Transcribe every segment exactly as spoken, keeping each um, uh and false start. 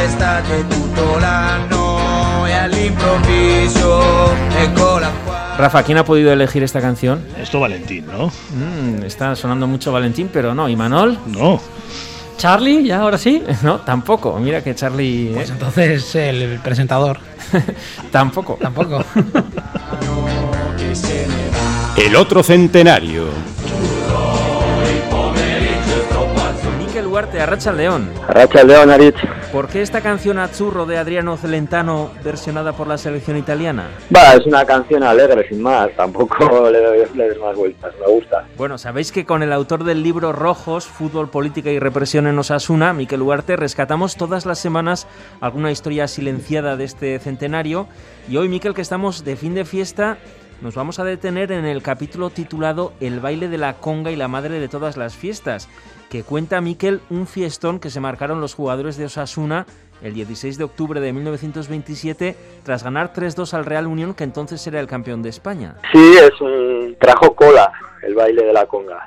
estate tutto l'anno e all'improvviso ecco la qua. Rafa, ¿quién ha podido elegir esta canción? Esto Valentín, ¿no? Mm, está sonando mucho Valentín, pero no. ¿Y Manol? No. ¿Charlie? ¿Ya ahora sí? No, tampoco. Mira que Charlie... Pues ¿eh? entonces el presentador. Tampoco. Tampoco. El otro centenario. Mikel Ugarte, Arratsaldeon. Arratsaldeon, Aritz. ¿Por qué esta canción Azzurro de Adriano Celentano versionada por la selección italiana? Va, es una canción alegre, sin más. Tampoco le doy le des más vueltas, me gusta. Bueno, sabéis que con el autor del libro Rojos, Fútbol, Política y Represión en Osasuna, Mikel Ugarte, rescatamos todas las semanas alguna historia silenciada de este centenario. Y hoy, Mikel, que estamos de fin de fiesta, nos vamos a detener en el capítulo titulado El baile de la conga y la madre de todas las fiestas, que cuenta, Mikel, un fiestón que se marcaron los jugadores de Osasuna el dieciséis de octubre de mil novecientos veintisiete tras ganar tres dos al Real Unión, que entonces era el campeón de España. Sí, es un trajo cola el baile de la conga.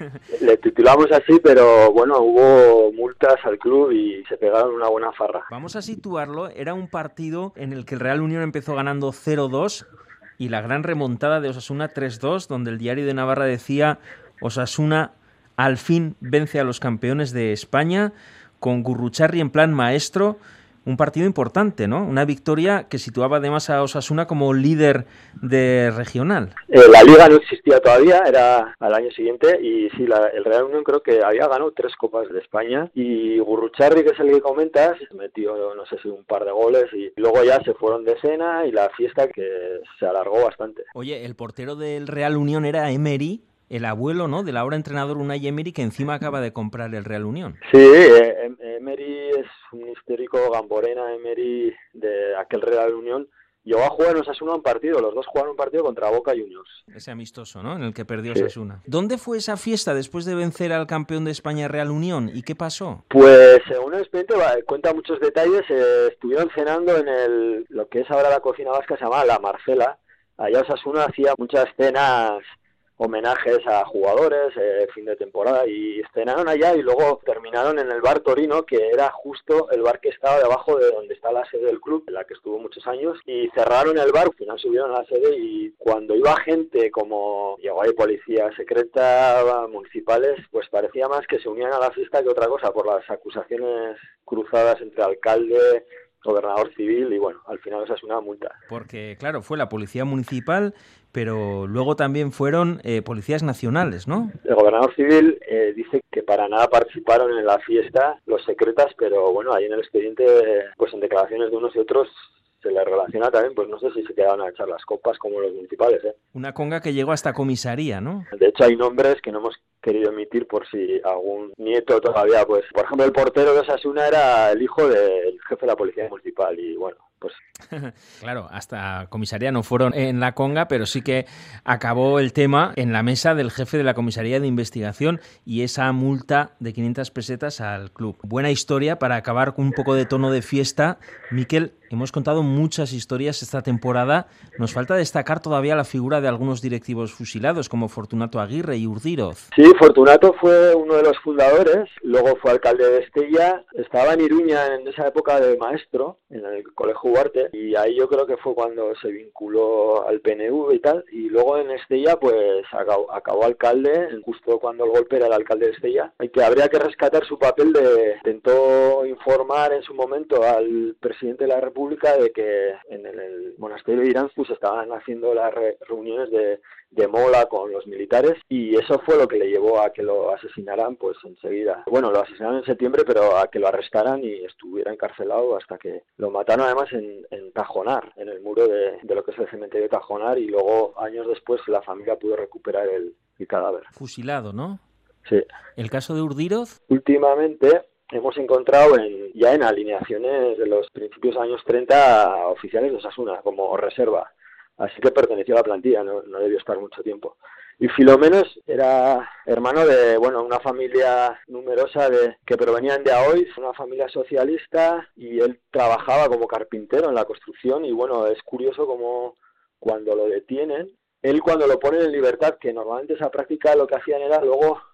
Le titulamos así, pero bueno, hubo multas al club y se pegaron una buena farra. Vamos a situarlo, era un partido en el que el Real Unión empezó ganando cero dos y la gran remontada de Osasuna tres dos, donde el Diario de Navarra decía: Osasuna al fin vence a los campeones de España, con Gurrucharri en plan maestro. Un partido importante, ¿no? Una victoria que situaba además a Osasuna como líder de regional. Eh, la Liga no existía todavía, era al año siguiente, y sí, la, el Real Unión creo que había ganado tres Copas de España, y Gurrucharri, que es el que comentas, metió, no sé si un par de goles, y luego ya se fueron de cena, y la fiesta que se alargó bastante. Oye, el portero del Real Unión era Emery, el abuelo, ¿no?, del ahora entrenador Unai Emery, que encima acaba de comprar el Real Unión. Sí, eh, Emery es un histórico, Gamborena Emery de aquel Real Unión. Llegó a jugar en Osasuna un partido, los dos jugaron un partido contra Boca Juniors. Ese amistoso, ¿no?, en el que perdió sí. Osasuna. ¿Dónde fue esa fiesta después de vencer al campeón de España Real Unión? ¿Y qué pasó? Pues según el expediente cuenta muchos detalles. Eh, estuvieron cenando en el lo que es ahora la cocina vasca, se llama La Marcela. Allá Osasuna hacía muchas cenas, homenajes a jugadores, eh, fin de temporada, y cenaron allá y luego terminaron en el bar Torino, que era justo el bar que estaba debajo de donde está la sede del club, en la que estuvo muchos años, y cerraron el bar. Al final subieron a la sede, y cuando iba gente, como llegó ahí policía secreta, municipales, pues parecía más que se unían a la fiesta que otra cosa, por las acusaciones cruzadas entre alcalde, gobernador civil, y bueno, al final esa es una multa. Porque, claro, fue la policía municipal, pero luego también fueron eh, policías nacionales, ¿no? El gobernador civil eh, dice que para nada participaron en la fiesta los secretas, pero bueno, ahí en el expediente, pues en declaraciones de unos y otros, se les relaciona también, pues no sé si se quedaron a echar las copas como los municipales, ¿eh? Una conga que llegó hasta comisaría, ¿no? De hecho, hay nombres que no hemos querido emitir por si algún nieto todavía, pues, por ejemplo, el portero de Osasuna era el hijo del jefe de la policía municipal, y bueno, pues... Claro, hasta comisaría no fueron en la conga, pero sí que acabó el tema en la mesa del jefe de la comisaría de investigación y esa multa de quinientas pesetas al club. Buena historia para acabar con un poco de tono de fiesta. Mikel, hemos contado muchas historias esta temporada. Nos falta destacar todavía la figura de algunos directivos fusilados, como Fortunato Aguirre y Urdíroz. Sí, Fortunato fue uno de los fundadores, luego fue alcalde de Estella, estaba en Iruña en esa época de maestro, en el Colegio Ugarte, y ahí yo creo que fue cuando se vinculó al P N V y tal, y luego en Estella pues acabó, acabó alcalde, justo cuando el golpe era el alcalde de Estella, y que habría que rescatar su papel de, intentó informar en su momento al presidente de la República de que en el, el monasterio de Iranzu se estaban haciendo las re, reuniones de de mola con los militares, y eso fue lo que le llevó a que lo asesinaran pues enseguida. Bueno, lo asesinaron en septiembre, pero a que lo arrestaran y estuviera encarcelado hasta que lo mataron, además en, en Tajonar, en el muro de, de lo que es el cementerio de Tajonar, y luego años después la familia pudo recuperar el, el cadáver. Fusilado, ¿no? Sí. ¿El caso de Urdíroz? Últimamente hemos encontrado en, ya en alineaciones de los principios de años treinta oficiales de Osasuna como reserva. Así que perteneció a la plantilla, no, no debió estar mucho tiempo. Y Filomenos era hermano de, bueno, una familia numerosa de que provenían de Aoiz, una familia socialista, y él trabajaba como carpintero en la construcción, y bueno, es curioso como cuando lo detienen, él cuando lo ponen en libertad, que normalmente esa práctica lo que hacían era luego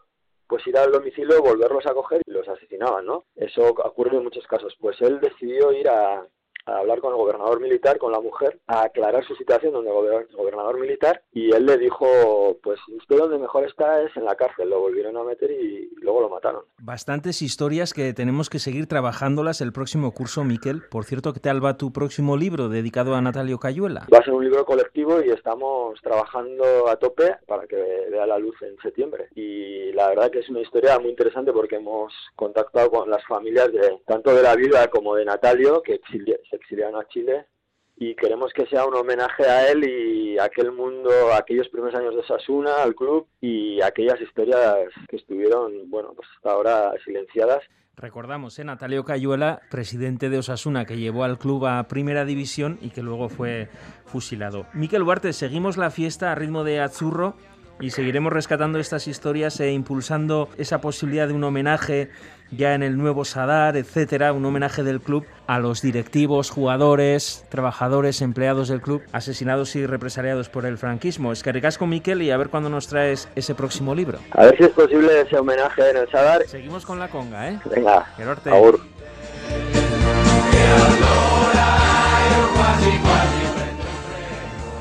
pues ir al domicilio, volverlos a coger y los asesinaban, ¿no? Eso ocurre en muchos casos. Pues él decidió ir a, a hablar con el gobernador militar, con la mujer, a aclarar su situación donde el gobernador militar, y él le dijo, pues usted donde mejor está es en la cárcel. Lo volvieron a meter y luego lo mataron. Bastantes historias que tenemos que seguir trabajándolas el próximo curso, Miquel. Por cierto, ¿qué tal va tu próximo libro dedicado a Natalio Cayuela? Va a ser un libro colectivo y estamos trabajando a tope para que vea la luz en septiembre. Y la verdad que es una historia muy interesante porque hemos contactado con las familias de tanto de la viuda como de Natalio, que exili- se exiliaron a Chile, y queremos que sea un homenaje a él y a aquel mundo, a aquellos primeros años de Osasuna, al club, y aquellas historias que estuvieron, bueno, pues hasta ahora silenciadas. Recordamos, ¿eh? Natalio Cayuela, presidente de Osasuna, que llevó al club a Primera División y que luego fue fusilado. Miquel Ugarte, seguimos la fiesta a ritmo de Azzurro y seguiremos rescatando estas historias e impulsando esa posibilidad de un homenaje ya en el nuevo Sadar, etcétera, un homenaje del club a los directivos, jugadores, trabajadores, empleados del club asesinados y represaliados por el franquismo. Eskerrik asko, Miquel, y a ver cuándo nos traes ese próximo libro. A ver si es posible ese homenaje en el Sadar. Seguimos con la conga, ¿eh? Venga, Gerorte. agur.